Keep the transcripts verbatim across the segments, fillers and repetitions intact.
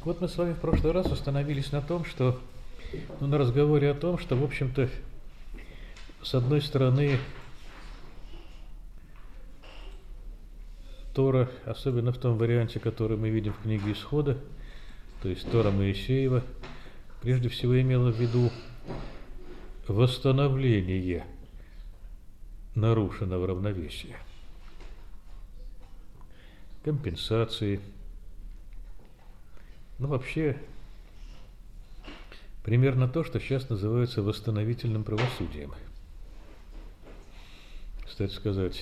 Вот мы с вами в прошлый раз остановились на том, что, ну, на разговоре о том, что, в общем-то, с одной стороны, Тора, особенно в том варианте, который мы видим в книге Исхода, то есть Тора Моисеева, прежде всего имела в виду восстановление нарушенного равновесия, компенсации, ну вообще примерно то, что сейчас называется восстановительным правосудием. Кстати сказать,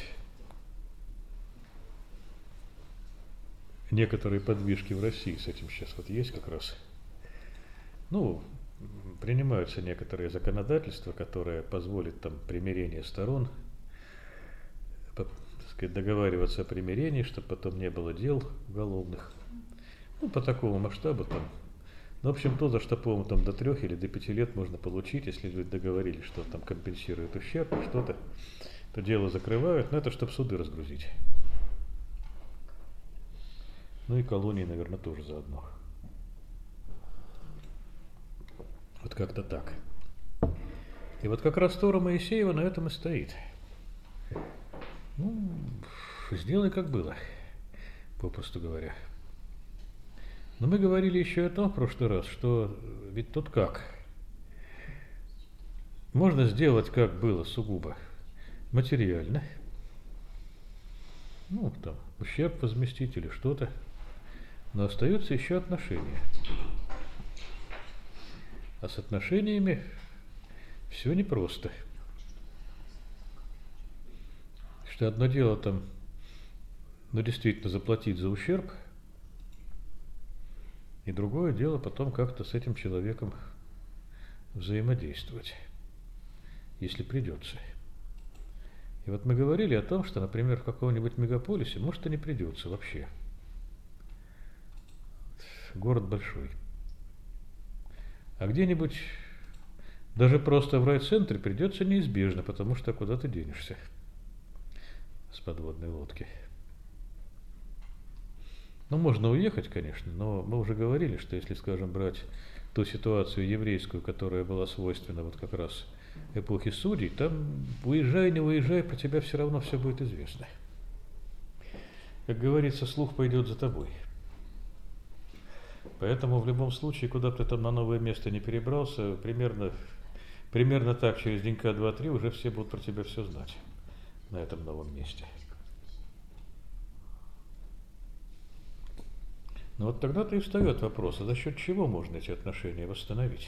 некоторые подвижки в России с этим сейчас вот есть как раз. Ну, принимаются некоторые законодательства, которые позволят там примирение сторон, так сказать, договариваться о примирении, чтобы потом не было дел уголовных. Ну, по такому масштабу там. Ну, в общем, то, за что, по-моему, там до трех или до пяти лет можно получить, если вы договорились, что там компенсирует ущерб, что-то, то дело закрывают, но это чтобы суды разгрузить. Ну и колонии, наверное, тоже заодно. Вот как-то так. И вот как раз Тора Моисеева на этом и стоит. Ну, сделай как было, попросту говоря. Но мы говорили еще о том в прошлый раз, что ведь тут как? Можно сделать как было сугубо материально. Ну, там, ущерб возместить или что-то. Но остаются еще отношения. А с отношениями все непросто. Что одно дело там, ну, действительно заплатить за ущерб, и другое дело потом как-то с этим человеком взаимодействовать, если придется. И вот мы говорили о том, что, например, в каком-нибудь мегаполисе, может, и не придется вообще. Город большой. А где-нибудь, даже просто в райцентре, придется неизбежно, потому что куда ты денешься с подводной лодки. Ну, можно уехать, конечно, но мы уже говорили, что если, скажем, брать ту ситуацию еврейскую, которая была свойственна вот как раз эпохе судей, там уезжай, не уезжай, про тебя все равно все будет известно. Как говорится, слух пойдет за тобой. Поэтому в любом случае, куда бы ты там на новое место не перебрался, примерно, примерно так, через денька два-три уже все будут про тебя все знать на этом новом месте. Но вот тогда-то и встает вопрос, а за счет чего можно эти отношения восстановить?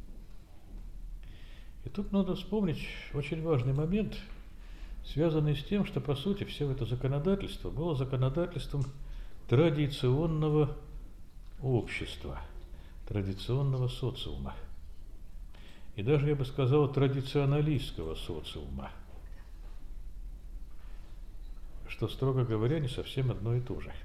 И тут надо вспомнить очень важный момент, связанный с тем, что, по сути, все это законодательство было законодательством традиционного общества, традиционного социума. И даже, я бы сказал, традиционалистского социума. Что, строго говоря, не совсем одно и то же.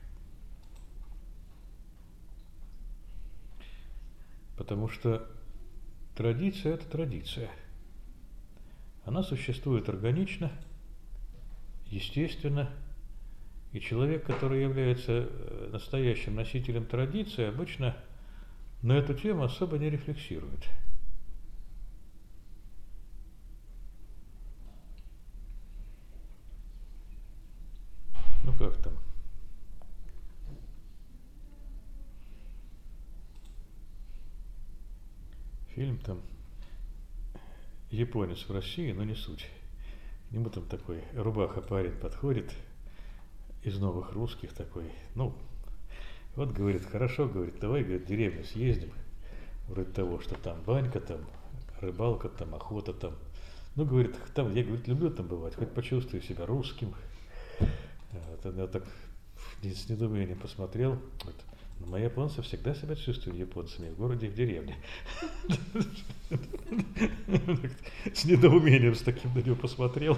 Потому что традиция – это традиция. Она существует органично, естественно, и человек, который является настоящим носителем традиции, обычно на эту тему особо не рефлексирует. Ну как там? Фильм там «Японец в России», но не суть. К нему там такой рубаха парень подходит, из новых русских такой, ну, вот, говорит, хорошо, говорит, давай, говорит, в деревню съездим, вроде того, что там банька, там рыбалка, там охота, там, ну, говорит, там, я, говорит, люблю там бывать, хоть почувствую себя русским. Вот, я так с недоумением посмотрел, вот, но мои японцы всегда себя чувствуют японцами в городе и в деревне. С недоумением с таким на него посмотрел.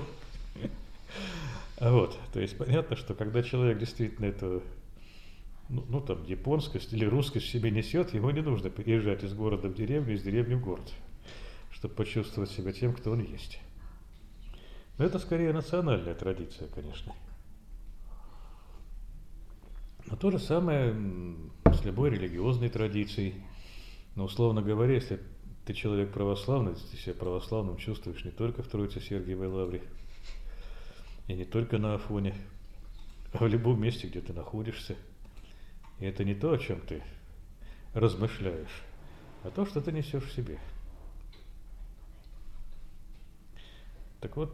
Вот, то есть понятно, что когда человек действительно это, ну, ну там, японскость или русскость в себе несет, ему не нужно переезжать из города в деревню, из деревни в город, чтобы почувствовать себя тем, кто он есть. Но это скорее национальная традиция, конечно. Но то же самое с любой религиозной традицией. Но, условно говоря, если ты человек православный, ты себя православным чувствуешь не только в Троице-Сергиевой лавре, и не только на Афоне, а в любом месте, где ты находишься. И это не то, о чем ты размышляешь, а то, что ты несешь в себе. Так вот,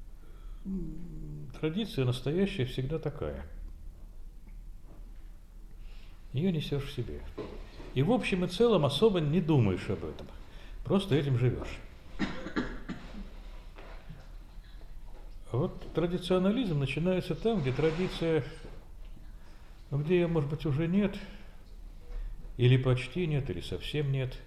традиция настоящая всегда такая. Ее несешь в себе. И в общем и целом особо не думаешь об этом. Просто этим живешь. А вот традиционализм начинается там, где традиция, ну, где ее, может быть, уже нет, или почти нет, или совсем нет,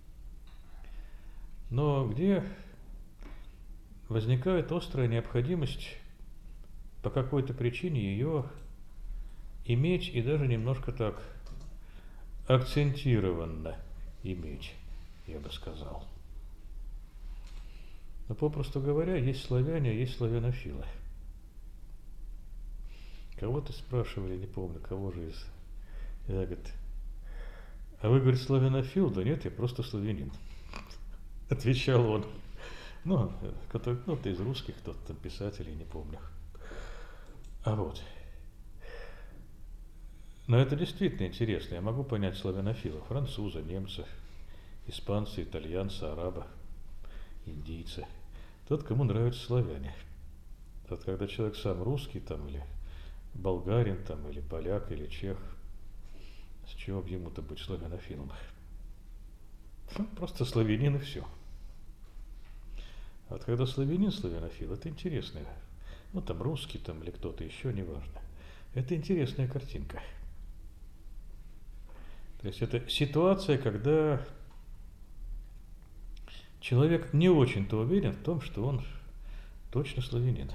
но где возникает острая необходимость по какой-то причине ее иметь и даже немножко так акцентированно иметь, я бы сказал. Но попросту говоря, есть славяне, а есть славянофилы. Кого-то спрашивали, не помню, кого же из... Я говорю, а вы, говорит, славянофил? Да нет, я просто славянин. Отвечал он. Ну, который, ну, ты из русских, кто-то там писателей, не помню. А вот. Но это действительно интересно. Я могу понять славянофила. Француза, немца, испанца, итальянца, араба, индийца. Тот, кому нравятся славяне. Тот, когда человек сам русский, там, или болгарин, там, или поляк, или чех, с чего бы ему-то быть славянофилом? Ну, просто славянин и все. А вот когда славянин, славянофил, это интересно. Ну, там русский, там, или кто-то еще, неважно. Это интересная картинка. То есть это ситуация, когда человек не очень-то уверен в том, что он точно славянин.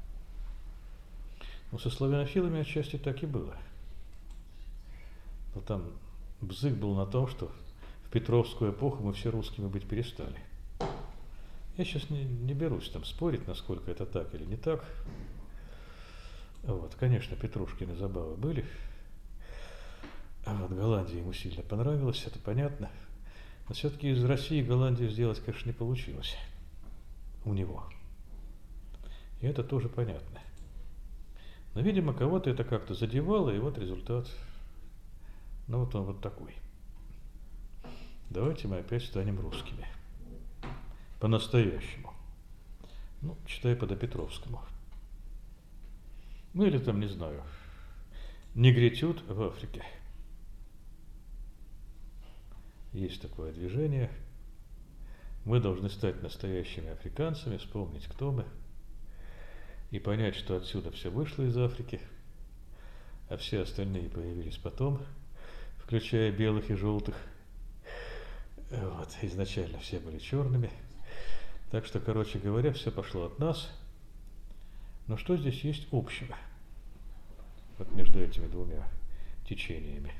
Но со славянофилами отчасти так и было. Но там бзык был на том, что в Петровскую эпоху мы все русскими быть перестали. Я сейчас не, не берусь там спорить, насколько это так или не так. Вот, конечно, Петрушкины забавы были. А вот Голландия ему сильно понравилась, это понятно. Но все-таки из России Голландию сделать, конечно, не получилось. У него. И это тоже понятно. Но, видимо, кого-то это как-то задевало, и вот результат. Ну, вот он вот такой. Давайте мы опять станем русскими. По-настоящему. Ну, читай по Допетровскому. Ну, или там, не знаю, негритюд в Африке. Есть такое движение. Мы должны стать настоящими африканцами, вспомнить, кто мы, и понять, что отсюда все вышло из Африки, а все остальные появились потом, включая белых и желтых. Вот, изначально все были черными. Так что, короче говоря, все пошло от нас. Но что здесь есть общего? Вот между этими двумя течениями.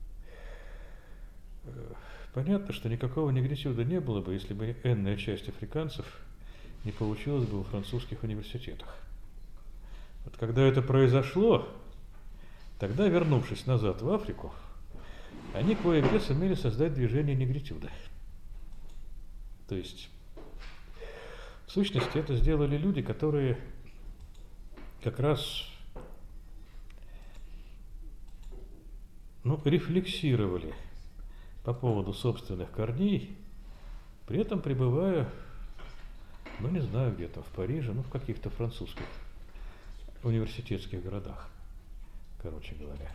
Понятно, что никакого негритюда не было бы, если бы энная часть африканцев не получилась бы во французских университетах. Вот когда это произошло, тогда, вернувшись назад в Африку, они кое-где сумели создать движение негритюда. То есть, в сущности, это сделали люди, которые как раз, ну, рефлексировали по поводу собственных корней, при этом пребывая, ну, не знаю, где-то в Париже, ну, в каких-то французских университетских городах, короче говоря.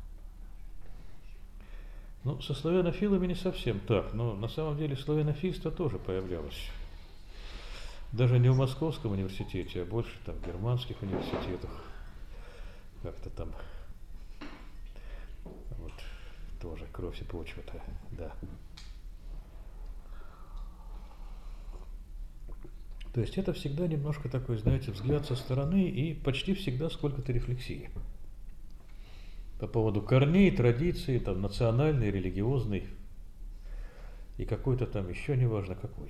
Ну, со славянофилами не совсем так, но на самом деле славянофильство тоже появлялось. Даже не в Московском университете, а больше там в германских университетах. Как-то там вот тоже кровь и почва-то, да. То есть это всегда немножко такой, знаете, взгляд со стороны и почти всегда сколько-то рефлексии. По поводу корней, традиций, там, национальной, религиозной и какой-то там еще, неважно какой.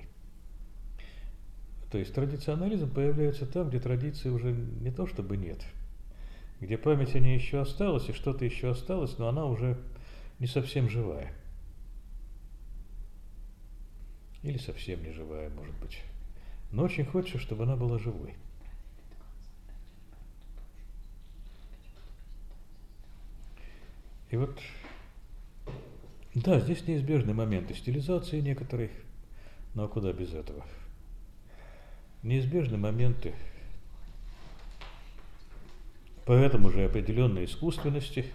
То есть традиционализм появляется там, где традиции уже не то чтобы нет, где память о ней еще осталась и что-то еще осталось, но она уже не совсем живая. Или совсем не живая, может быть. Но очень хочется, чтобы она была живой. И вот, да, здесь неизбежны моменты стилизации некоторых, но куда без этого? Неизбежны моменты, поэтому же определенной искусственности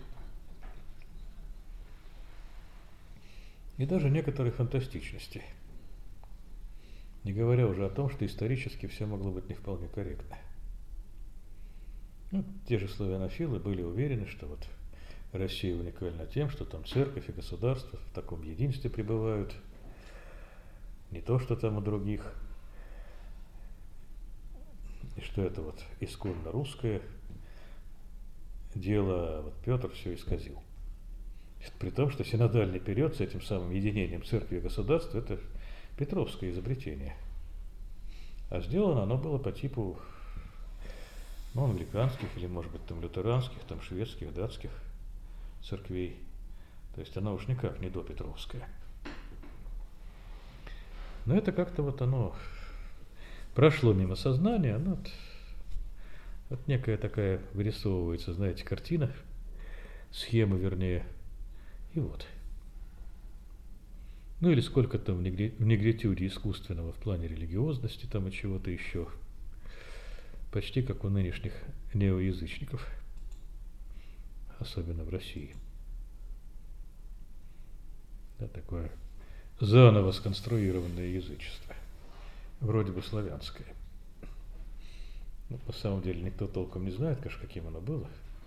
и даже некоторой фантастичности. Не говоря уже о том, что исторически все могло быть не вполне корректно. Ну, те же славянофилы были уверены, что вот Россия уникальна тем, что там церковь и государство в таком единстве пребывают, не то, что там у других, и что это вот исконно русское дело, вот Петр все исказил. При том, что синодальный период с этим самым единением церкви и государства – это петровское изобретение. А сделано оно было по типу, ну, англиканских или, может быть, там лютеранских, там шведских, датских церквей. То есть оно уж никак не допетровское. Но это как-то вот оно прошло мимо сознания, оно вот, вот некая такая вырисовывается, знаете, картина, схема, вернее, и вот. Ну или сколько там в негритюде искусственного в плане религиозности там и чего-то еще. Почти как у нынешних неоязычников, особенно в России. Да, такое заново сконструированное язычество, вроде бы славянское. Ну, на самом деле никто толком не знает, конечно, каким оно было.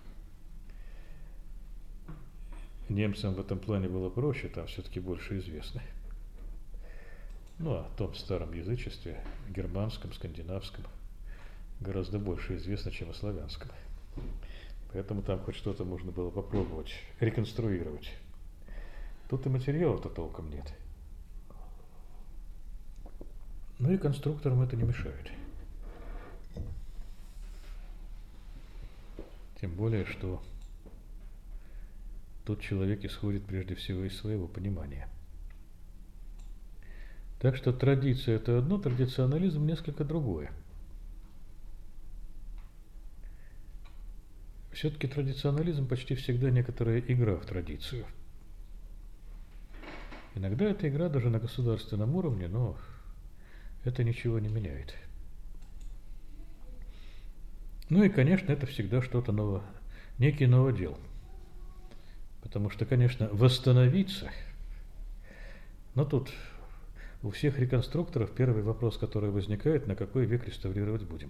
Немцам в этом плане было проще, там все-таки больше известно. Ну, а о том старом язычестве, германском, скандинавском, гораздо больше известно, чем о славянском. Поэтому там хоть что-то можно было попробовать реконструировать. Тут и материала-то толком нет. Ну и конструкторам это не мешает. Тем более, что тут человек исходит прежде всего из своего понимания. Так что традиция – это одно, традиционализм – несколько другое. Все-таки традиционализм почти всегда некоторая игра в традицию. Иногда эта игра даже на государственном уровне, но это ничего не меняет. Ну и, конечно, это всегда что-то новое, некий новодел. Потому что, конечно, восстановиться, но тут у всех реконструкторов первый вопрос, который возникает, на какой век реставрировать будем.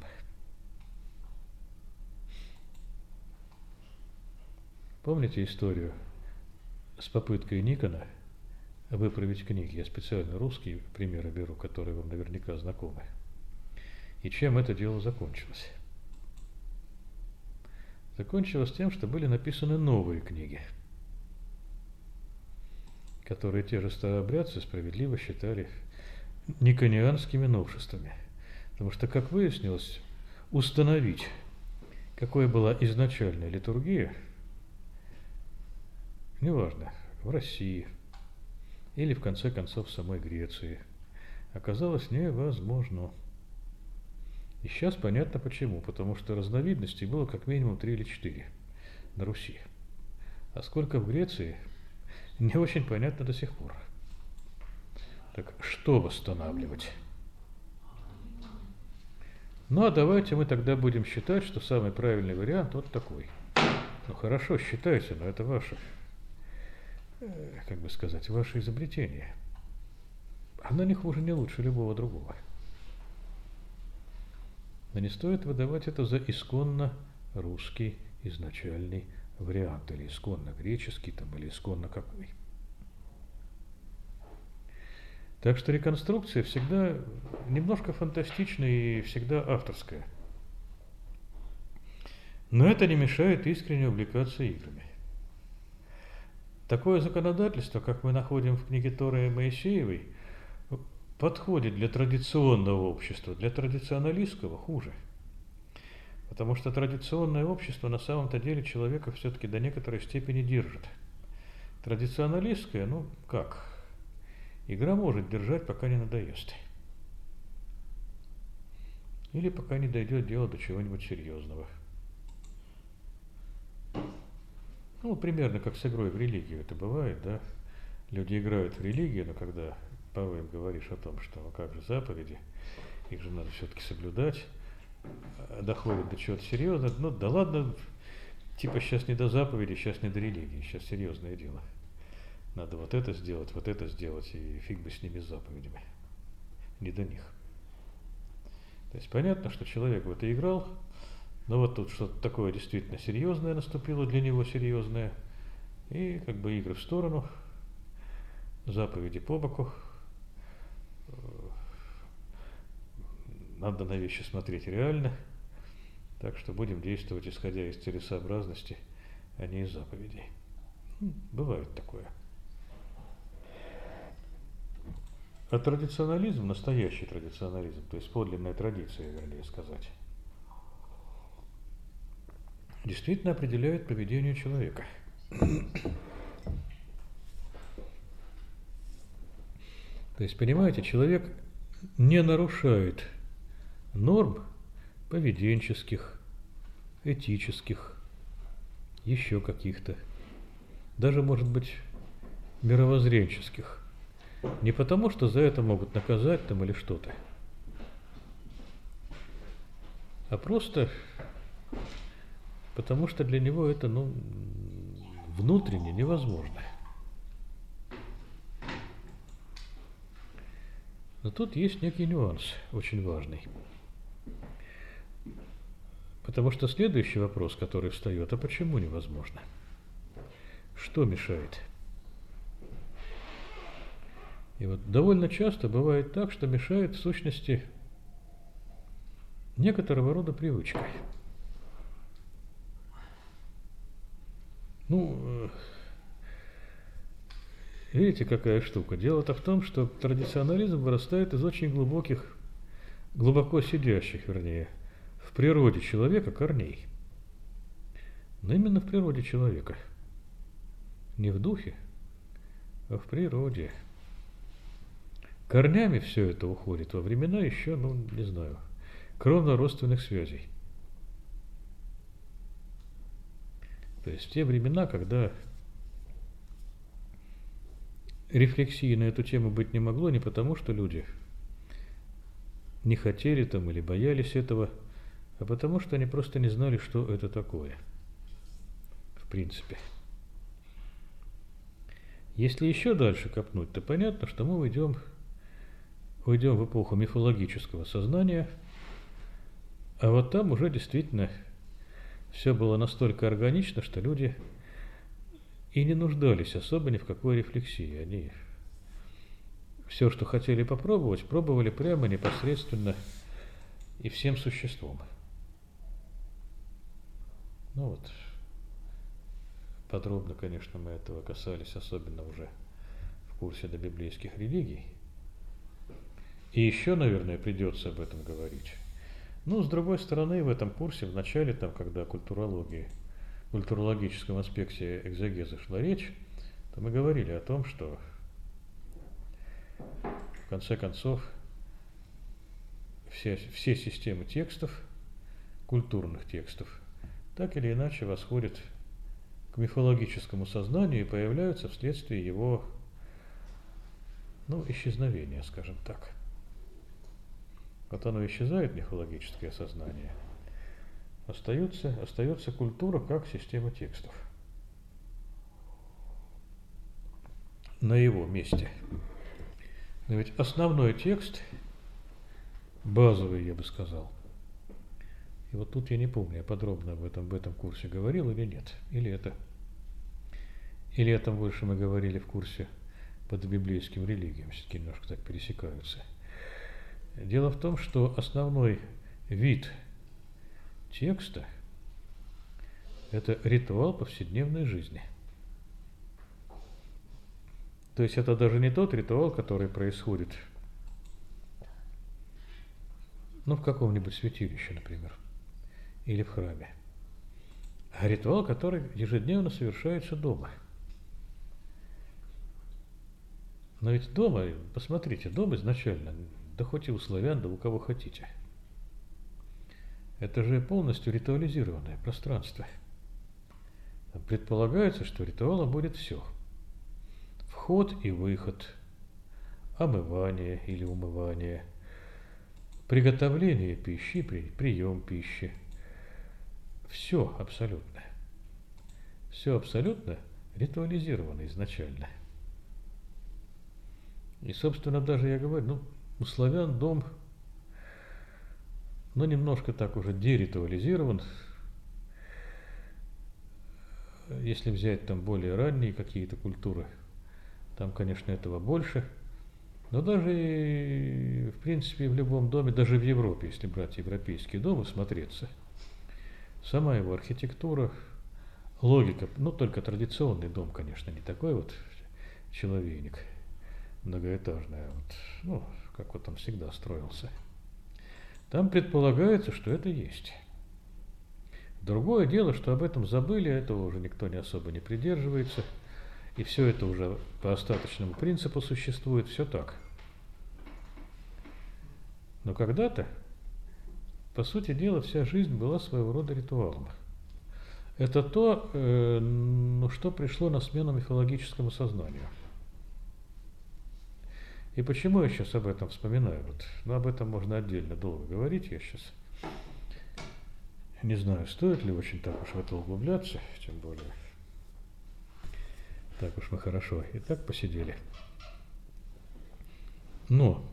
Помните историю с попыткой Никона выправить книги? Я специально русские примеры беру, которые вам наверняка знакомы. И чем это дело закончилось? Закончилось тем, что были написаны новые книги, которые те же старообрядцы справедливо считали никонианскими новшествами. Потому что, как выяснилось, установить, какой была изначальная литургия, неважно, в России или, в конце концов, в самой Греции, оказалось невозможно. И сейчас понятно почему. Потому что разновидностей было как минимум три или четыре на Руси. А сколько в Греции, не очень понятно до сих пор. Так что восстанавливать? Ну а давайте мы тогда будем считать, что самый правильный вариант вот такой. Ну хорошо, считайте, но это ваше, как бы сказать, ваше изобретение. Оно не хуже, не лучше любого другого. Но не стоит выдавать это за исконно русский изначальный вариант, или исконно греческий, там, или исконно какой. Так что реконструкция всегда немножко фантастичная и всегда авторская. Но это не мешает искренне увлекаться играми. Такое законодательство, как мы находим в книге Торы Моисеевой, подходит для традиционного общества, для традиционалистского хуже. Потому что традиционное общество на самом-то деле человека все-таки до некоторой степени держит. Традиционалистская, ну как? Игра может держать, пока не надоест. Или пока не дойдет дело до чего-нибудь серьезного. Ну, примерно как с игрой в религию это бывает, да? Люди играют в религию, но когда порой им говоришь о том, что ну как же заповеди, их же надо все-таки соблюдать, доходит до чего-то серьезного, ну да ладно, типа сейчас не до заповеди, сейчас не до религии, сейчас серьезное дело. Надо вот это сделать, вот это сделать, и фиг бы с ними с заповедями. Не до них. То есть понятно, что человек в это играл, но вот тут что-то такое действительно серьезное наступило, для него серьезное, и как бы игры в сторону, заповеди по боку. Надо на вещи смотреть реально, так что будем действовать исходя из целесообразности, а не из заповедей. Бывает такое. А традиционализм, настоящий традиционализм, то есть подлинная традиция, вернее сказать, действительно определяет поведение человека. То есть, понимаете, человек не нарушает норм поведенческих, этических, еще каких-то, даже, может быть, мировоззренческих. Не потому, что за это могут наказать там или что-то, а просто потому, что для него это, ну, внутренне невозможно. Но тут есть некий нюанс, очень важный. Потому что следующий вопрос, который встает, а почему невозможно? Что мешает? И вот довольно часто бывает так, что мешает в сущности некоторого рода привычка. Ну, видите, какая штука? Дело-то в том, что традиционализм вырастает из очень глубоких, глубоко сидящих, вернее, в природе человека корней. Но именно в природе человека. Не в духе, а в природе. Корнями все это уходит во времена еще, ну, не знаю, кровно-родственных связей. То есть в те времена, когда рефлексии на эту тему быть не могло, не потому, что люди не хотели там или боялись этого, а потому, что они просто не знали, что это такое. В принципе. Если еще дальше копнуть, то понятно, что мы уйдем, уйдем в эпоху мифологического сознания, а вот там уже действительно все было настолько органично, что люди и не нуждались особо ни в какой рефлексии. Они все, что хотели попробовать, пробовали прямо непосредственно и всем существом. Ну вот, подробно, конечно, мы этого касались, особенно уже в курсе добиблейских религий. И еще, наверное, придется об этом говорить. Ну, с другой стороны, в этом курсе, в начале, там, когда культурологии, в культурологическом аспекте экзегеза шла речь, то мы говорили о том, что в конце концов все, все системы текстов, культурных текстов, так или иначе восходят к мифологическому сознанию и появляются вследствие его, ну, исчезновения, скажем так. Вот оно исчезает, мифологическое сознание, остается, остается культура как система текстов на его месте. Но ведь основной текст, базовый, я бы сказал, и вот тут я не помню, я подробно об этом, в этом курсе говорил или нет, или это, или это больше мы говорили в курсе по библейским религиям, все-таки немножко так пересекаются. Дело в том, что основной вид текста – это ритуал повседневной жизни. То есть это даже не тот ритуал, который происходит, ну, в каком-нибудь святилище, например, или в храме, а ритуал, который ежедневно совершается дома. Но ведь дома, посмотрите, дом изначально, да хоть и у славян, да у кого хотите, это же полностью ритуализированное пространство. Предполагается, что ритуалом будет все. Вход и выход, омывание или умывание, приготовление пищи, прием пищи. Все абсолютно. Все абсолютно ритуализировано изначально. И, собственно, даже я говорю, ну, у славян дом, ну, немножко так уже деритуализирован. Если взять там более ранние какие-то культуры, там, конечно, этого больше. Но даже, и, в принципе, в любом доме, даже в Европе, если брать европейские дома, смотреться, сама его архитектура, логика, ну, только традиционный дом, конечно, не такой вот человейник многоэтажный, а вот, ну, как вот он всегда строился. Там предполагается, что это есть. Другое дело, что об этом забыли, этого уже никто не особо не придерживается, и все это уже по остаточному принципу существует, все так. Но когда-то, по сути дела, вся жизнь была своего рода ритуалом. Это то, э, ну, что пришло на смену мифологическому сознанию. И почему я сейчас об этом вспоминаю? Вот, ну, об этом можно отдельно долго говорить, я сейчас не знаю, стоит ли очень так уж в это углубляться, тем более, так уж мы хорошо и так посидели. Но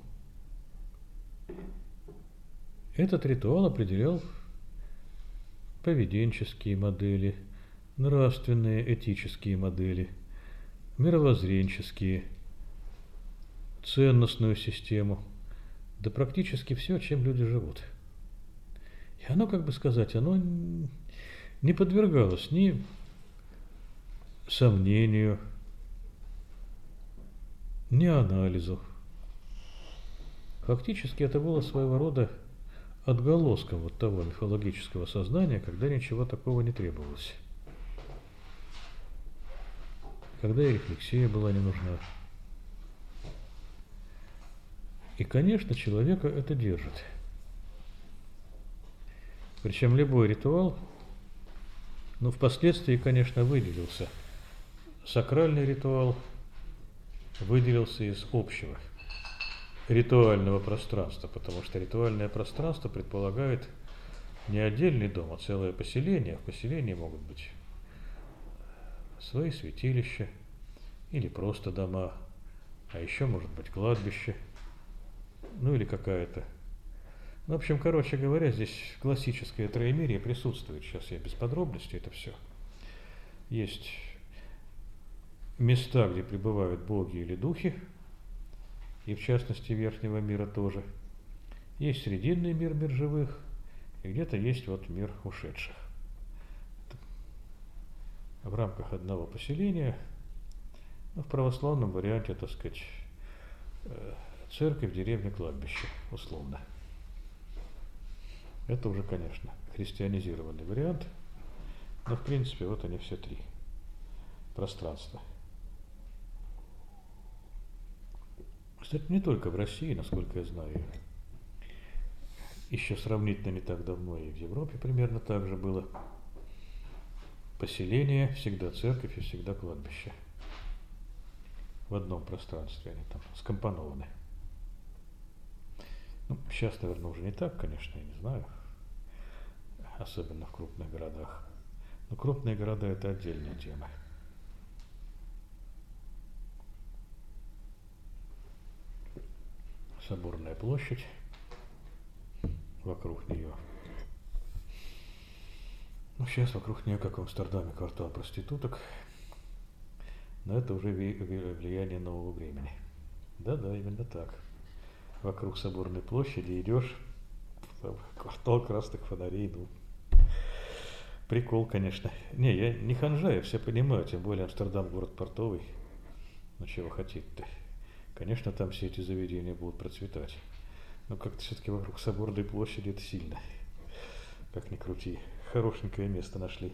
этот ритуал определял поведенческие модели, нравственные, этические модели, мировоззренческие, ценностную систему, да практически все, чем люди живут. И оно, как бы сказать, оно не подвергалось ни сомнению, ни анализу. Фактически это было своего рода отголоском вот того мифологического сознания, когда ничего такого не требовалось. Когда и рефлексия была не нужна. И, конечно, человека это держит. Причем любой ритуал, ну, впоследствии, конечно, выделился. Сакральный ритуал выделился из общего ритуального пространства, потому что ритуальное пространство предполагает не отдельный дом, а целое поселение. В поселении могут быть свои святилища или просто дома, а еще может быть кладбище, ну или какая-то. Ну, в общем, короче говоря, здесь классическое троемирие присутствует. Сейчас я без подробностей это все. Есть места, где пребывают боги или духи, и в частности верхнего мира тоже. Есть срединный мир, мир живых, и где-то есть вот мир ушедших. В рамках одного поселения, ну, в православном варианте, так сказать, церковь, деревня, кладбище, условно. Это уже, конечно, христианизированный вариант, но в принципе вот они все три пространства. Кстати, не только в России, насколько я знаю, еще сравнительно не так давно и в Европе примерно так же было. Поселение, всегда церковь и всегда кладбище. В одном пространстве они там скомпонованы. Ну, сейчас, наверное, уже не так, конечно, я не знаю. Особенно в крупных городах. Но крупные города – это отдельная тема. Соборная площадь, вокруг нее. Ну, сейчас вокруг нее, как в Амстердаме, квартал проституток. Но это уже влияние нового времени. Да-да, именно так. Вокруг Соборной площади идешь, квартал красных фонарей, ну, прикол, конечно. Не, я не ханжа, я все понимаю, тем более Амстердам город портовый. Ну, чего хотеть-то? Конечно, там все эти заведения будут процветать. Но как-то все-таки вокруг Соборной площади это сильно. Как ни крути. Хорошенькое место нашли.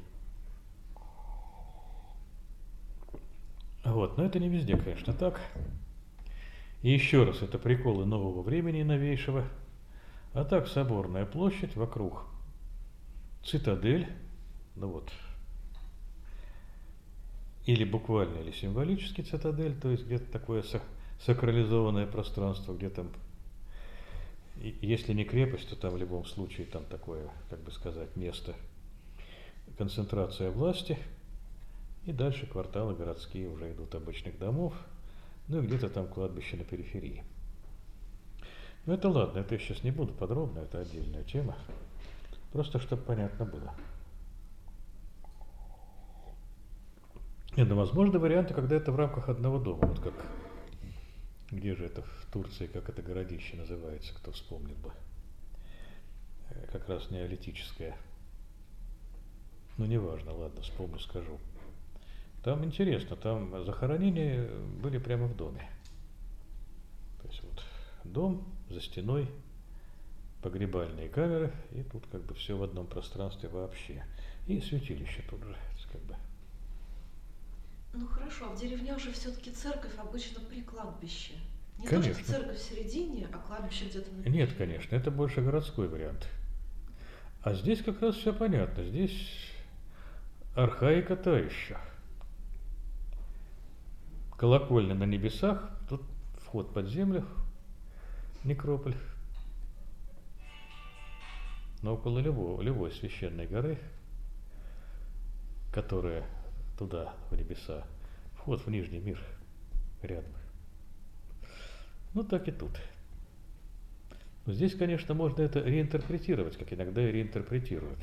Вот, но это не везде, конечно, так. И еще раз, это приколы нового времени новейшего. А так, соборная площадь, вокруг цитадель, ну вот, или буквально, или символически цитадель, то есть где-то такое сакрализованное пространство, где там, если не крепость, то там в любом случае там такое, как бы сказать, место, концентрация власти, и дальше кварталы городские уже идут обычных домов, ну и где-то там кладбище на периферии. Ну это ладно, это я сейчас не буду подробно, это отдельная тема. Просто чтобы понятно было. Нет, ну возможны варианты, когда это в рамках одного дома. Вот как, где же это в Турции, как это городище называется, кто вспомнил бы. Как раз неолитическое. Ну неважно, ладно, вспомню, скажу. Там интересно, там захоронения были прямо в доме. То есть вот дом, за стеной погребальные камеры, и тут как бы все в одном пространстве вообще. И святилище тут же, как бы. Ну хорошо, а в деревнях же все-таки церковь обычно при кладбище. Не Конечно. То, что церковь в середине, а кладбище где-то на периферии. Нет, конечно, это больше городской вариант. А здесь как раз все понятно. Здесь архаика та еще. Колокольня на небесах, тут вход под землю, некрополь. Но около любой, любой священной горы, которая туда, в небеса, вход в нижний мир рядом. Ну так и тут. Но здесь, конечно, можно это реинтерпретировать, как иногда и реинтерпретируют.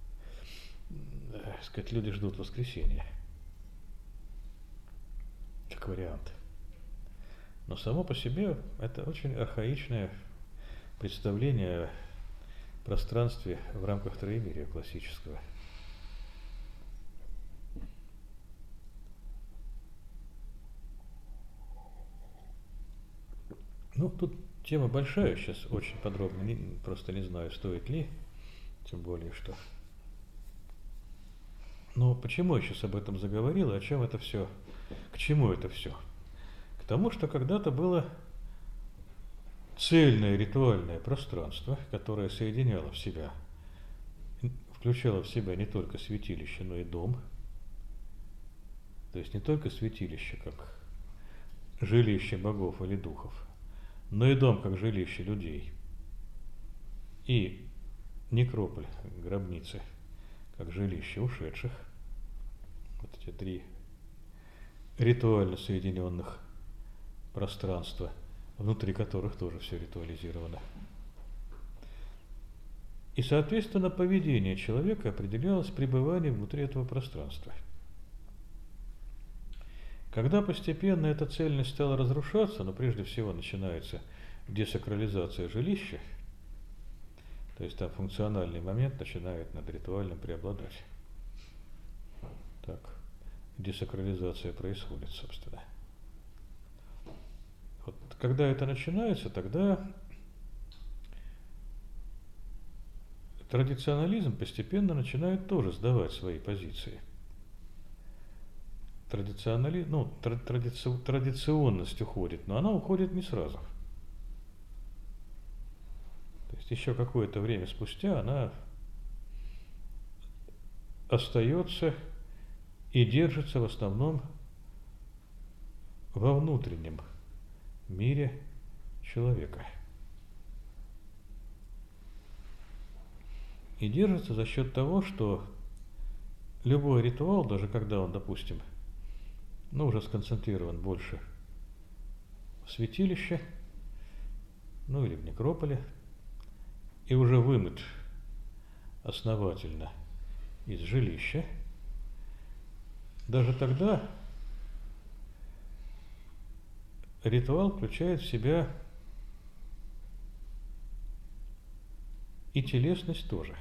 Так сказать, люди ждут воскресенья. Как вариант. Но само по себе это очень архаичное представление о пространстве в рамках троемирия классического. Ну, тут тема большая, сейчас очень подробно, не, просто не знаю, стоит ли, тем более, что... Но почему я сейчас об этом заговорил, и о чем это все, к чему это все? К тому, что когда-то было цельное ритуальное пространство, которое соединяло в себя, включало в себя не только святилище, но и дом. То есть не только святилище, как жилище богов или духов, но и дом, как жилище людей. И некрополь, гробницы, как жилище ушедших. Вот эти три ритуально соединенных пространства, внутри которых тоже все ритуализировано. И, соответственно, поведение человека определялось пребыванием внутри этого пространства. Когда постепенно эта цельность стала разрушаться, но прежде всего начинается десакрализация жилища, то есть там функциональный момент начинает над ритуальным преобладать. Так, десакрализация происходит, собственно. Вот когда это начинается, тогда традиционализм постепенно начинает тоже сдавать свои позиции. Традиционали... ну, тради... традиционность уходит, но она уходит не сразу. То есть еще какое-то время спустя она остается и держится в основном во внутреннем мире человека. И держится за счет того, что любой ритуал, даже когда он, допустим, ну, уже сконцентрирован больше в святилище, ну или в некрополе, и уже вымыт основательно из жилища, даже тогда ритуал включает в себя и телесность тоже.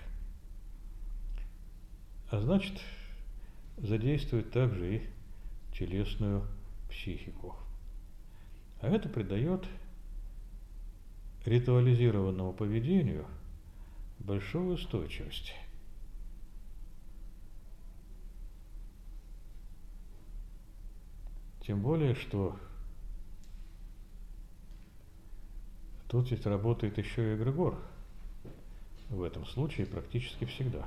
А значит, задействует также и телесную психику. А это придает ритуализированному поведению большую устойчивость. Тем более, что Тут ведь работает еще и эгрегор. В этом случае практически всегда.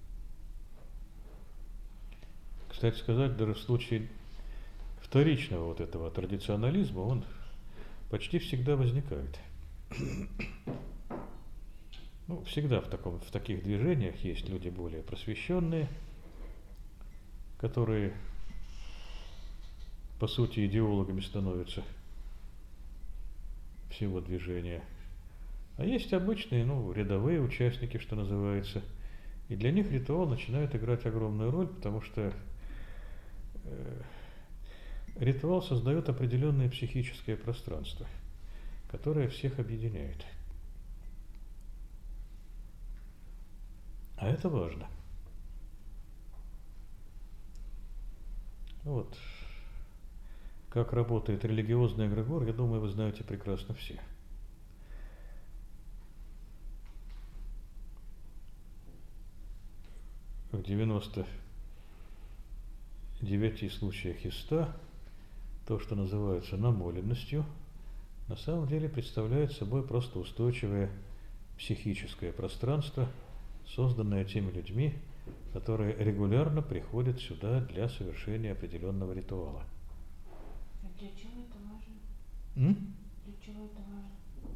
Кстати сказать, даже в случае вторичного вот этого традиционализма он почти всегда возникает. Ну, всегда в, таком, в таких движениях есть люди более просвещенные, которые по сути идеологами становятся всего движения. А есть обычные, ну, рядовые участники, что называется. И для них ритуал начинает играть огромную роль, потому что э, ритуал создает определенное психическое пространство, которое всех объединяет. А это важно. Вот. Как работает религиозный эгрегор, я думаю, вы знаете прекрасно все. В девяноста девяти случаях из ста то, что называется намоленностью, на самом деле представляет собой просто устойчивое психическое пространство, созданное теми людьми, которые регулярно приходят сюда для совершения определенного ритуала. А для чего это важно? М? Для чего это важно?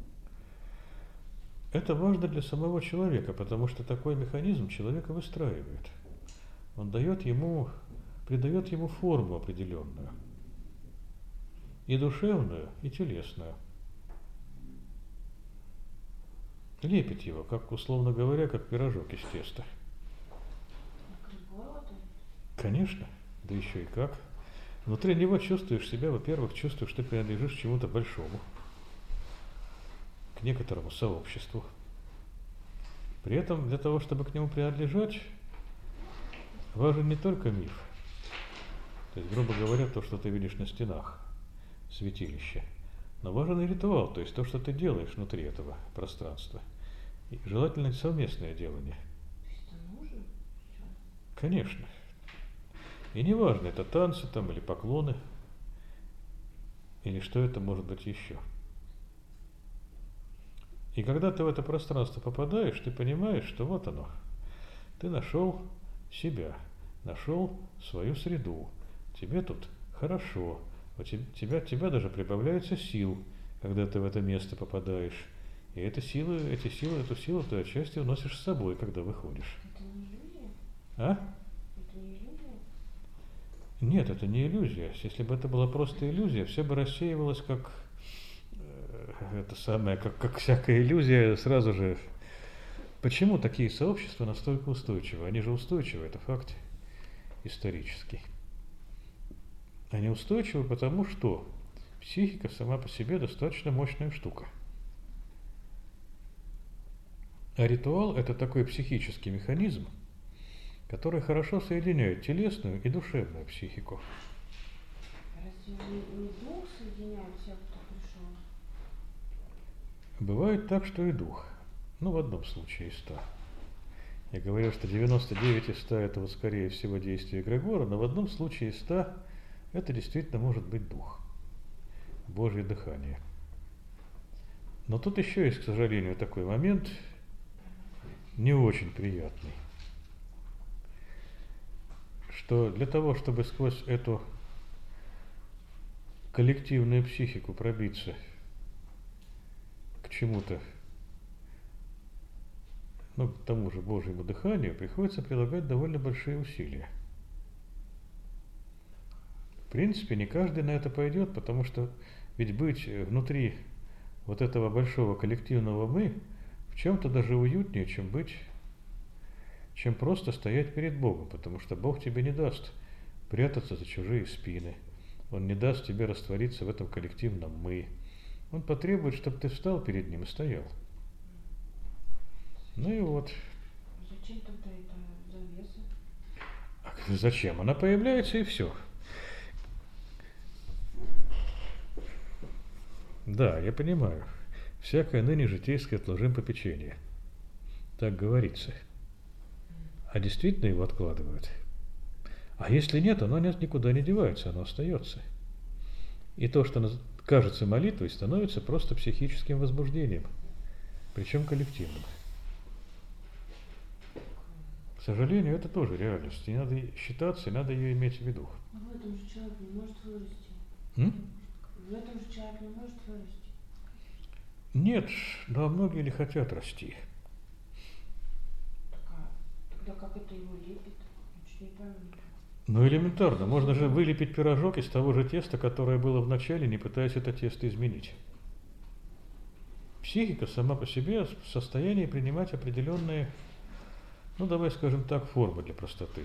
Это важно для самого человека, потому что такой механизм человека выстраивает. Он дает ему, придает ему форму определенную. И душевную, и телесную. Лепит его, как, условно говоря, как пирожок из теста. Конечно, да еще и как. Внутри него чувствуешь себя, во-первых, чувствуешь, что ты принадлежишь к чему-то большому, к некоторому сообществу. При этом для того, чтобы к нему принадлежать, важен не только миф, то есть, грубо говоря, то, что ты видишь на стенах святилища, но важен и ритуал, то есть то, что ты делаешь внутри этого пространства. И желательно совместное делание. То есть это нужно? Конечно. И не важно, это танцы там или поклоны, или что это может быть еще. И когда ты в это пространство попадаешь, ты понимаешь, что вот оно. Ты нашел себя, нашел свою среду. Тебе тут хорошо. У тебя, тебя даже прибавляется сил, когда ты в это место попадаешь. И эти силы, эти силы, эту силу ты отчасти уносишь с собой, когда выходишь. Это не иллюзия? А? Это не иллюзия? Нет, это не иллюзия. Если бы это была просто иллюзия, все бы рассеивалось как э, это самое, как, как всякая иллюзия сразу же. Почему такие сообщества настолько устойчивы? Они же устойчивы, это факт исторический. Они устойчивы потому, что психика сама по себе достаточно мощная штука. А ритуал – это такой психический механизм, который хорошо соединяет телесную и душевную психику. Разве не, не дух соединяет всех, кто пришел? Бывает так, что и дух. Ну, в одном случае из ста. Я говорил, что девяносто девять из ста это вот скорее всего действие эгрегора, но в одном случае из ста это действительно может быть дух. Божье дыхание. Но тут еще есть, к сожалению, такой момент не очень приятный. Что для того, чтобы сквозь эту коллективную психику пробиться к чему-то, ну, к тому же Божьему дыханию, приходится прилагать довольно большие усилия. В принципе, не каждый на это пойдет, потому что ведь быть внутри вот этого большого коллективного «мы» в чем-то даже уютнее, чем быть, чем просто стоять перед Богом, потому что Бог тебе не даст прятаться за чужие спины. Он не даст тебе раствориться в этом коллективном «мы». Он потребует, чтобы ты встал перед Ним и стоял. Ну и вот. Зачем тогда эта завеса? А зачем? Она появляется и все. Да, я понимаю. Всякое ныне житейское отложим попечение. Так говорится. А действительно его откладывают. А если нет, оно никуда не девается, оно остается. И то, что кажется молитвой, становится просто психическим возбуждением, причем коллективным. К сожалению, это тоже реальность. И надо считаться, и надо ее иметь в виду. А в этом же человек не может вырасти. М? В этом же человек не может вырасти. Нет, но а многие ли хотят расти? Так, а тогда как это его лепит? Очень неправильно. Ну, элементарно. Можно же вылепить пирожок из того же теста, которое было в начале, не пытаясь это тесто изменить. Психика сама по себе в состоянии принимать определенные, ну, давай скажем так, формы для простоты.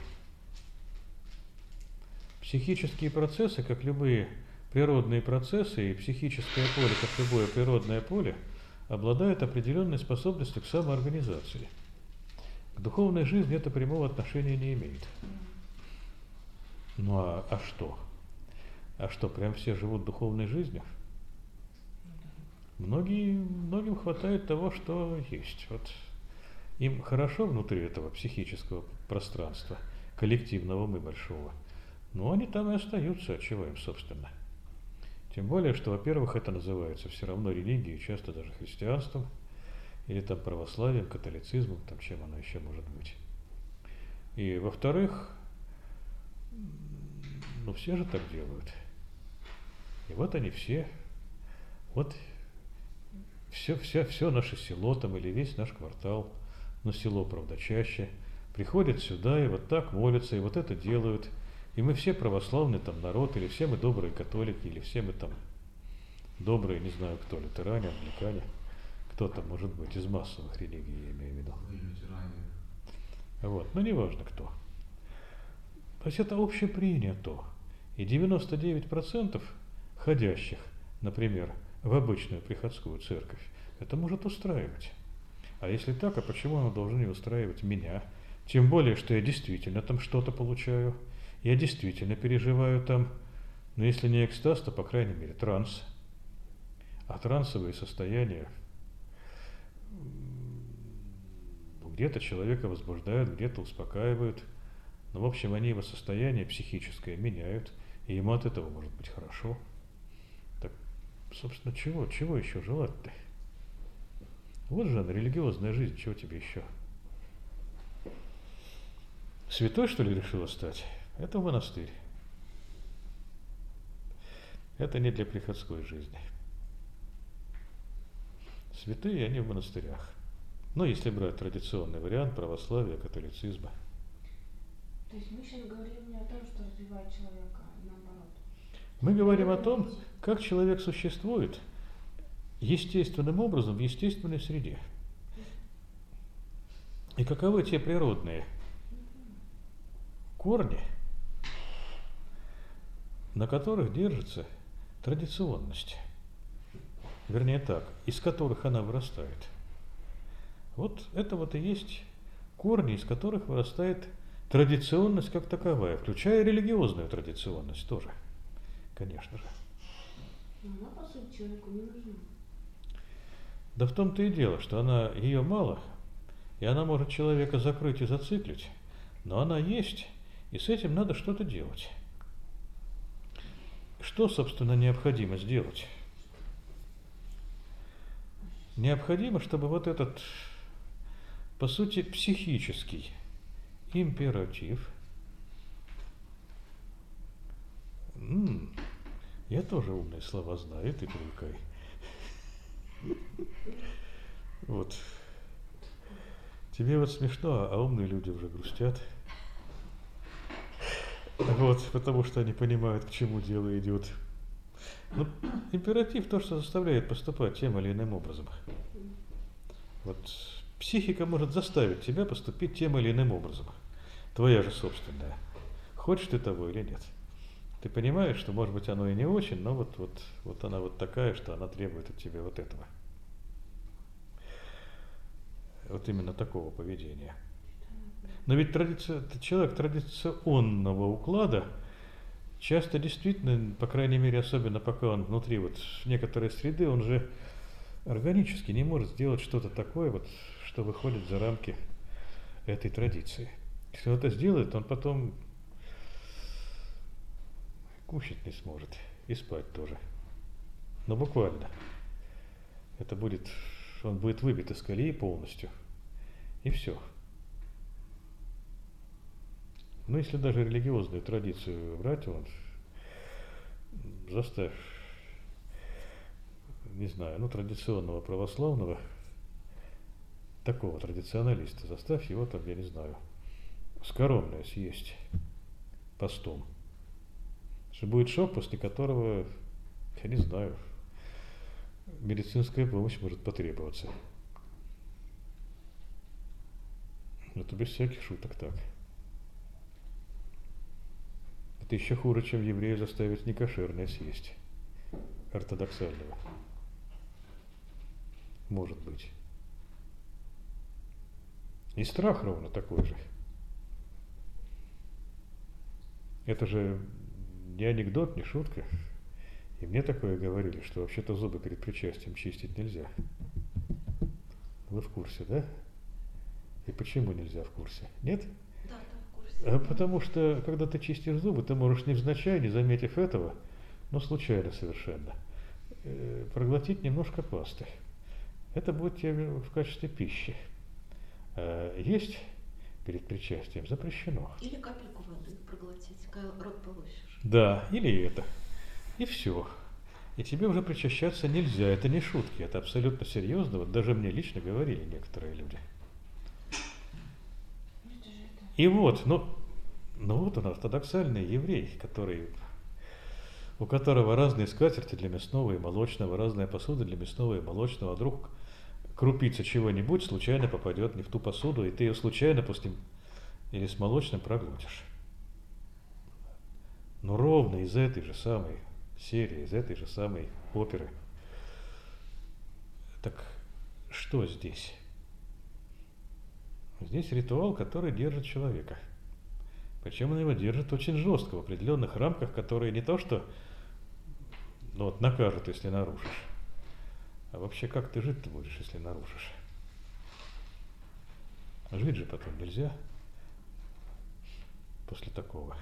Психические процессы, как любые природные процессы, и психическое поле, как любое природное поле, обладают определенной способностью к самоорганизации. К духовной жизни это прямого отношения не имеет. Ну а, а что? А что, прям все живут духовной жизнью? Многие, многим хватает того, что есть. Вот им хорошо внутри этого психического пространства, коллективного мы большого. Но они там и остаются, а чего им, собственно? Тем более, что, во-первых, это называется все равно религией, часто даже христианством, или там православием, католицизмом, там чем оно еще может быть. И, во-вторых, ну все же так делают. И вот они все, вот все, все, все наше село там или весь наш квартал, но село, правда, чаще, приходят сюда и вот так молятся, и вот это делают. И мы все православный там народ, или все мы добрые католики, или все мы там добрые, не знаю кто, лютеране, англикане, кто там может быть из массовых религий, я имею в виду. Вот, но неважно кто. То есть это общепринято. И девяносто девять процентов ходящих, например, в обычную приходскую церковь, это может устраивать. А если так, а почему оно должно не устраивать меня? Тем более, что я действительно там что-то получаю, я действительно переживаю там, но если не экстаз, то, по крайней мере, транс. А трансовые состояния где-то человека возбуждают, где-то успокаивают. Но, в общем, они его состояние психическое меняют, и ему от этого может быть хорошо. Так, собственно, чего, чего еще желать-то? Вот же она, религиозная жизнь, чего тебе еще? Святой, что ли, решила стать? Это монастырь. Это не для приходской жизни. Святые, они в монастырях. Ну, если брать традиционный вариант православия, католицизма. То есть мы сейчас говорим не о том, что развивает человека, а наоборот. Мы говорим о том, как человек существует естественным образом в естественной среде. И каковы те природные корни, на которых держится традиционность. Вернее так, из которых она вырастает. Вот это вот и есть корни, из которых вырастает традиционность как таковая, включая религиозную традиционность тоже, конечно же. Но она, по сути, человеку не нужна. Да в том-то и дело, что она, ее мало, и она может человека закрыть и зациклить, но она есть, и с этим надо что-то делать. Что, собственно, необходимо сделать? Необходимо, чтобы вот этот, по сути, психический императив. М-м, я тоже умные слова знаю, ты привыкай. Вот. Тебе вот смешно, а умные люди уже грустят. Вот, потому что они понимают, к чему дело идет. Ну, императив то, что заставляет поступать тем или иным образом. Вот психика может заставить тебя поступить тем или иным образом. Твоя же собственная. Хочешь ты того или нет. Ты понимаешь, что, может быть, оно и не очень, но вот, вот, вот она вот такая, что она требует от тебя вот этого. Вот именно такого поведения. Но ведь традиция, человек традиционного уклада часто действительно, по крайней мере, особенно пока он внутри вот некоторой среды, он же органически не может сделать что-то такое, вот, что выходит за рамки этой традиции. Если он это сделает, он потом кушать не сможет и спать тоже. Но буквально. Это будет, он будет выбит из колеи полностью. И все. Но если даже религиозную традицию брать, вот, заставь, не знаю, ну, традиционного православного, такого традиционалиста, заставь его там, я не знаю, скоромное съесть постом. Что будет шок, после которого, я не знаю, медицинская помощь может потребоваться. Это без всяких шуток так. Это еще хуже, чем еврея заставить некошерное съесть. Ортодоксального. Может быть. И страх ровно такой же. Это же не анекдот, не шутка. И мне такое говорили, что вообще-то зубы перед причастием чистить нельзя. Вы в курсе, да? И почему нельзя в курсе? Нет? Да, да, в курсе. А потому что, когда ты чистишь зубы, ты можешь невзначай, не заметив этого, но случайно совершенно, э, проглотить немножко пасты. Это будет тебе в качестве пищи. А есть перед причастием запрещено. Или капельку воды проглотить, когда рот полощешь. Да, или это. И все. И тебе уже причащаться нельзя. Это не шутки, это абсолютно серьезно. Вот даже мне лично говорили некоторые люди. И вот, ну, ну вот он, ортодоксальный еврей, который, у которого разные скатерти для мясного и молочного, разная посуда для мясного и молочного, а вдруг крупица чего-нибудь случайно попадет не в ту посуду, и ты ее случайно после или с молочным проглотишь. Но ровно из этой же самой серии, из этой же самой оперы. Так что здесь? Здесь ритуал, который держит человека. Причем он его держит очень жестко, в определенных рамках, которые не то что ну, вот, накажут, если нарушишь, а вообще как ты жить-то будешь, если нарушишь? Жить же потом нельзя после такого.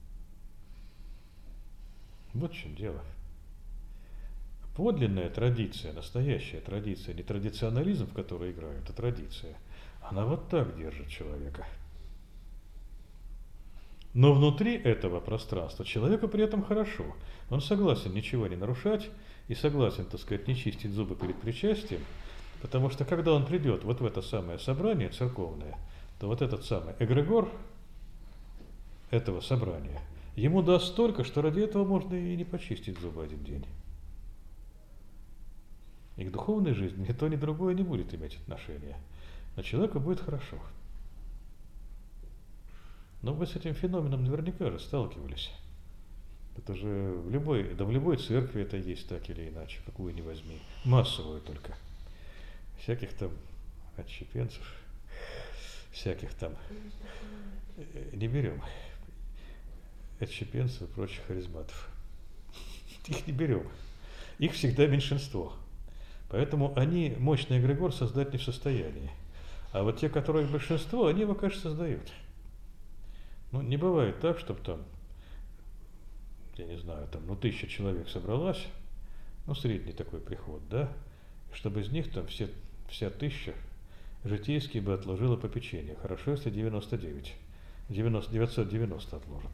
Вот в чем дело. Подлинная традиция, настоящая традиция, не традиционализм, в который играют, а традиция, она вот так держит человека. Но внутри этого пространства человеку при этом хорошо. Он согласен ничего не нарушать и согласен, так сказать, не чистить зубы перед причастием, потому что когда он придет вот в это самое собрание церковное, то вот этот самый эгрегор этого собрания ему даст столько, что ради этого можно и не почистить зубы один день. И к духовной жизни ни то, ни другое не будет иметь отношения. Но человеку будет хорошо. Но вы с этим феноменом наверняка же сталкивались. Это же в любой, да в любой церкви это есть так или иначе, какую ни возьми. Массовую только. Всяких там отщепенцев, всяких там не берем. Отщепенцев и прочих харизматов. Их не берем. Их всегда меньшинство. Поэтому они мощный эгрегор создать не в состоянии. А вот те, которые большинство, они его, конечно, создают. Ну, не бывает так, чтобы там, я не знаю, там, ну, тысяча человек собралась, ну, средний такой приход, да, чтобы из них там все, вся тысяча житейские бы отложила попечение. Хорошо, если девяносто девять, девяносто, девятьсот девяносто отложат.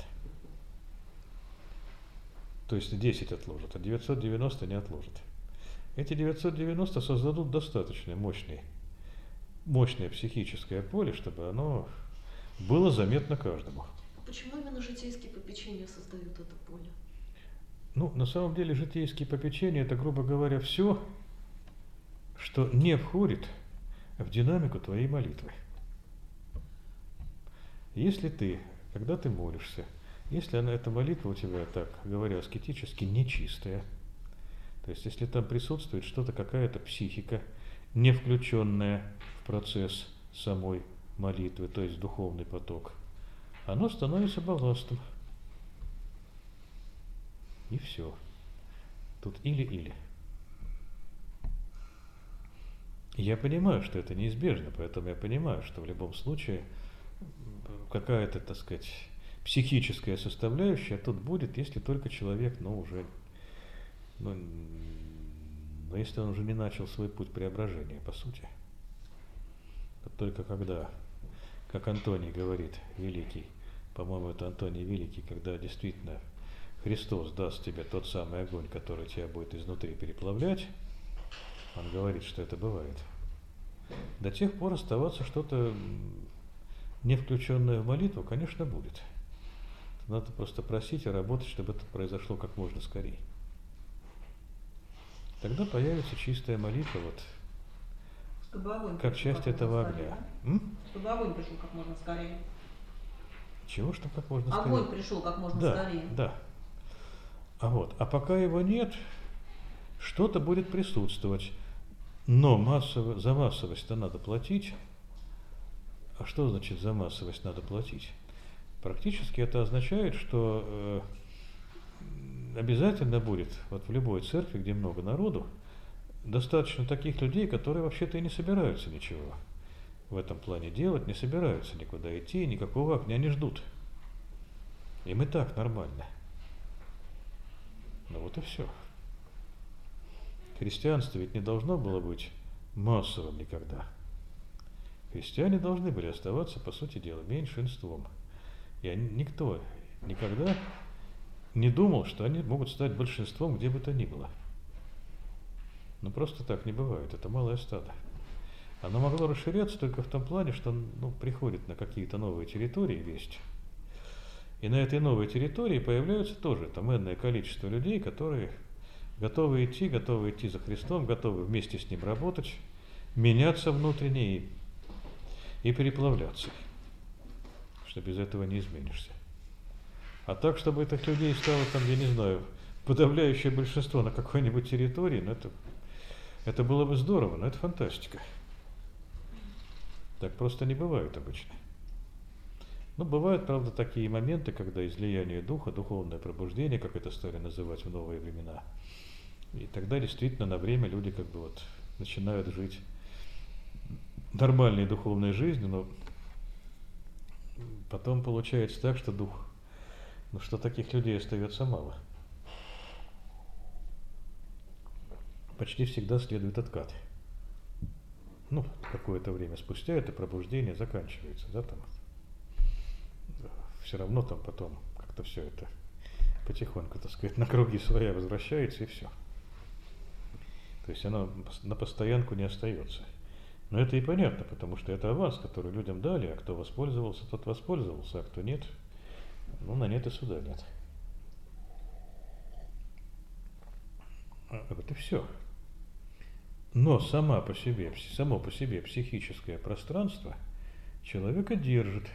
То есть десять отложат, а девятьсот девяносто не отложат. Эти девятьсот девяносто создадут достаточно мощный, мощное психическое поле, чтобы оно было заметно каждому. Почему именно житейские попечения создают это поле? Ну, на самом деле, житейские попечения – это, грубо говоря, все, что не входит в динамику твоей молитвы. Если ты, когда ты молишься, если она, эта молитва у тебя, так говоря, аскетически нечистая, то есть если там присутствует что-то, какая-то психика, не включенная в процесс самой молитвы, то есть духовный поток, оно становится балластом. И все. Тут или-или. Я понимаю, что это неизбежно, поэтому я понимаю, что в любом случае какая-то, так сказать, психическая составляющая тут будет, если только человек, ну, уже ну, Но если он уже не начал свой путь преображения, по сути, то только когда, как Антоний говорит, великий, по-моему, это Антоний Великий, когда действительно Христос даст тебе тот самый огонь, который тебя будет изнутри переплавлять, он говорит, что это бывает. До тех пор оставаться что-то не включенное в молитву, конечно, будет. Надо просто просить и работать, чтобы это произошло как можно скорее. Тогда появится чистая молитва, вот, Чтобы огонь как пришел часть как этого можно огня. скорее, да? М? Чтобы огонь пришел как можно скорее. Чего, что как можно скорее? Огонь пришел как можно Да, скорее. да. А вот, а пока его нет, что-то будет присутствовать. Но массово, за массовость-то надо платить. А что значит за массовость надо платить? Практически это означает, что э, обязательно будет, вот в любой церкви, где много народу, достаточно таких людей, которые вообще-то и не собираются ничего в этом плане делать, не собираются никуда идти, никакого огня не ждут. Им и так нормально. Ну вот и все. Христианство ведь не должно было быть массовым никогда. Христиане должны были оставаться, по сути дела, меньшинством. И они, никто никогда не думал, что они могут стать большинством где бы то ни было. Но просто так не бывает, это малое стадо. Оно могло расширяться только в том плане, что ну, приходит на какие-то новые территории весть. И на этой новой территории появляются тоже там энное количество людей, которые готовы идти, готовы идти за Христом, готовы вместе с Ним работать, меняться внутренне и, и переплавляться. Что без этого не изменишься. А так, чтобы этих людей стало там, я не знаю, подавляющее большинство на какой-нибудь территории, ну это, это было бы здорово, но это фантастика. Так просто не бывает обычно. Ну, бывают, правда, такие моменты, когда излияние духа, духовное пробуждение, как это стали называть в новые времена. И тогда действительно на время люди как бы вот начинают жить нормальной духовной жизнью, но потом получается так, что дух, ну что таких людей остается мало. Почти всегда следует откат. Ну, какое-то время спустя это пробуждение заканчивается, да, там. Все равно там потом как-то все это потихоньку, так сказать, на круги своя возвращается и все. То есть оно на постоянку не остается. Но это и понятно, потому что это аванс, который людям дали, а кто воспользовался, тот воспользовался, а кто нет, ну на нет и суда нет. Вот и все. Но сама по себе, само по себе психическое пространство человека держит.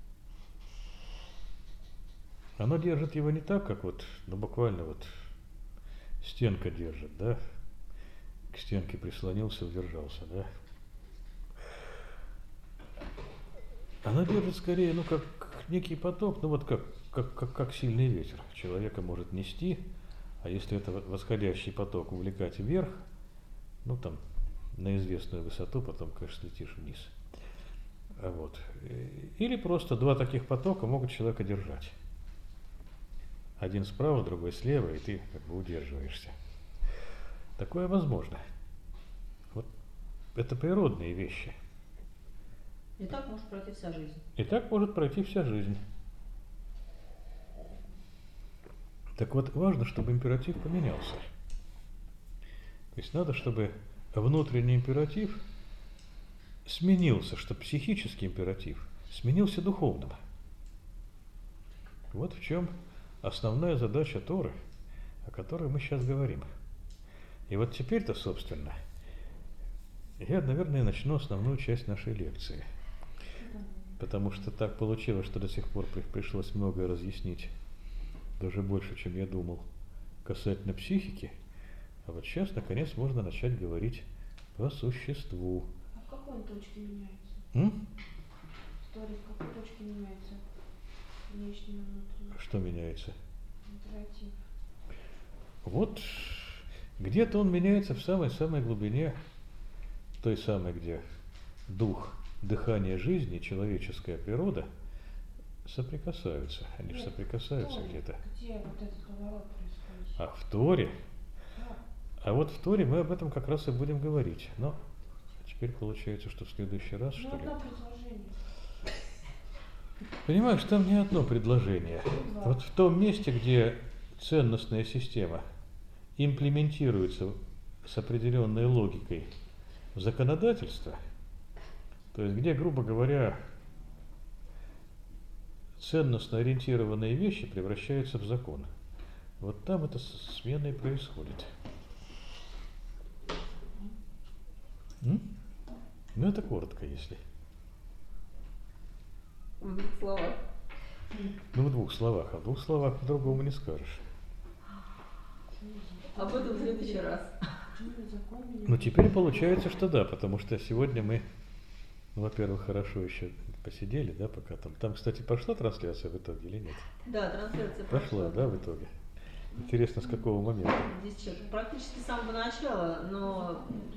Оно держит его не так, как вот, ну буквально вот стенка держит, да? К стенке прислонился, удержался, да? Оно держит скорее, ну как некий поток, ну вот как, как, как, как сильный ветер. Человека может нести, а если это восходящий поток увлекать вверх, ну там на известную высоту, потом, конечно, летишь вниз. А вот. Или просто два таких потока могут человека держать. Один справа, другой слева, и ты как бы удерживаешься. Такое возможно. Вот это природные вещи. И так может пройти вся жизнь. И так может пройти вся жизнь. Так вот, важно, чтобы императив поменялся. То есть надо, чтобы внутренний императив сменился, чтобы психический императив сменился духовным. Вот в чем основная задача Торы, о которой мы сейчас говорим. И вот теперь-то, собственно, я, наверное, начну основную часть нашей лекции. Потому что так получилось, что до сих пор пришлось многое разъяснить, даже больше, чем я думал, касательно психики. А вот сейчас, наконец, можно начать говорить по существу. А в какой точке меняется? М? История в какой точке меняется? Внешне на внутренне. Что меняется? Императив. Вот где-то он меняется в самой-самой глубине, той самой, где дух, дыхание жизни, человеческая природа соприкасаются. Они же соприкасаются Торе, где-то. Где вот этот поворот происходит? А в Торе, Да. А вот в Торе мы об этом как раз и будем говорить. Но теперь получается, что в следующий раз, Ну, что ли? одно предложение. Понимаешь, там не одно предложение. Два. Вот в том месте, где ценностная система имплементируется с определенной логикой в законодательство, то есть где, грубо говоря, ценностно ориентированные вещи превращаются в закон. Вот там эта с- смена и происходит. М? Ну, это коротко, если. В двух словах. Ну, в двух словах, а в двух словах по-другому не скажешь. Об этом в следующий раз. Почему закон меня... Ну, теперь получается, что да, потому что сегодня мы, ну, во-первых, хорошо еще посидели, да, пока там. Там, кстати, пошла трансляция в итоге или нет? Да, трансляция Пошла, да, в итоге? Интересно, с какого момента? Здесь что, практически с самого начала, но